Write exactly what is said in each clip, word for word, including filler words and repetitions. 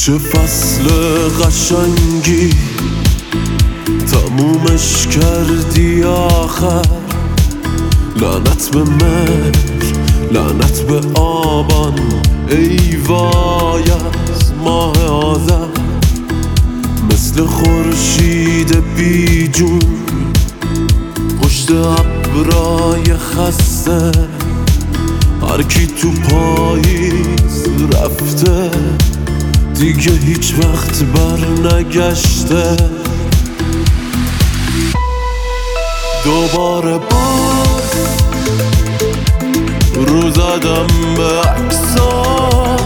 چه فصل قشنگی تمومش کردی آخر. لعنت به مهر، لعنت به آبان، ای وای از ماه آذر. مثل خورشید بی جون پشت ابرای خسته، هر کی تو پاییز رفته دیگه هیچ وقت بر نگشته. دوباره باز رو زدم به عکسات،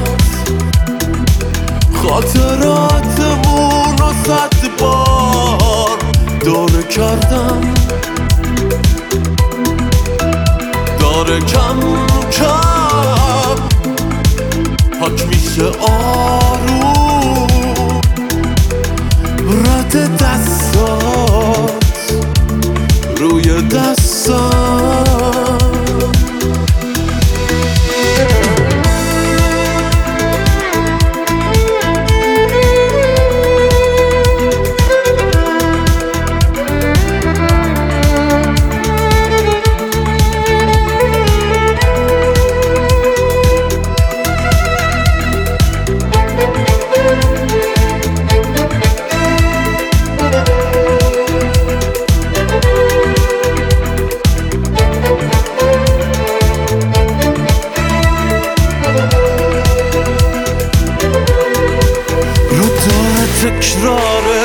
خاطراتمون رو صد بار دوره کردم. داره کم کم پاک میشه آروم رد دستات روی دستم. تکراره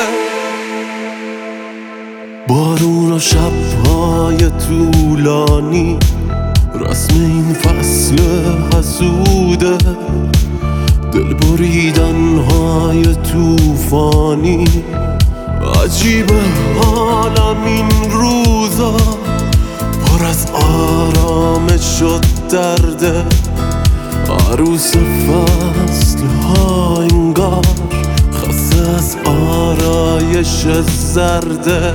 بارون و شب‌های طولانی، رسم این فصل حسوده. دل بریدن‌های طوفانی، عجیبه حالم این روزا پر از آرامش و درده. عروس فصل‌ها انگار از آرایش زرده.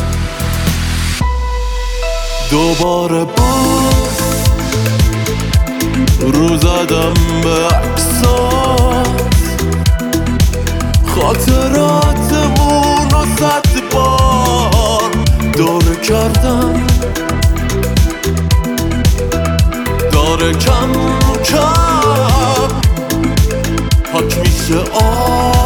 دوباره باز رو زدم به عکسات، خاطراتمون رو صد بار دوره کردم. داره کم کم پاک میشه آب